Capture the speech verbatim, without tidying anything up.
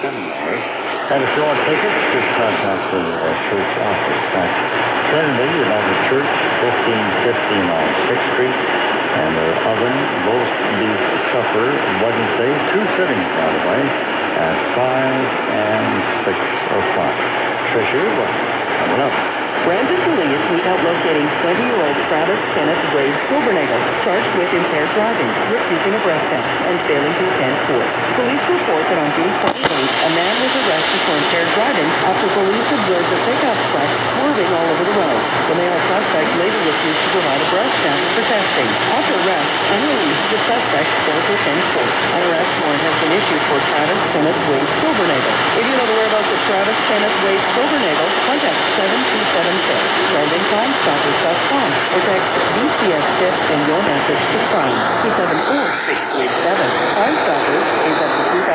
ten dollars. And if you want tickets, just contact the uh, church office. That's Trinity United Church, fifteen fifteen on sixth Street. And their oven, roast beef supper, Wednesday, two sittings, by the way, at five and six o'clock. Tricia, what? Coming up. Brandon police meet out locating twenty-year-old Travis Kenneth Wade Silvernagel, charged with impaired driving, refusing a breath test, and failing to attend court. Police report that on June twenty-eighth, a man was arrested for impaired driving after police observed a pickup truck swerving all over the road. The male suspect later refused to provide a breath sample for testing. After arrest and release, the suspect failed to attend court. An arrest warrant has been issued for Travis Kenneth Wade Silvernagel. If you know the whereabouts of Travis Kenneth Wade Silvernagel, contact seven two seven six, Brandon Crime Stoppers dot com, or text D C S tip in your message to crime two seven four six two eight seven. Crime Stoppers is at the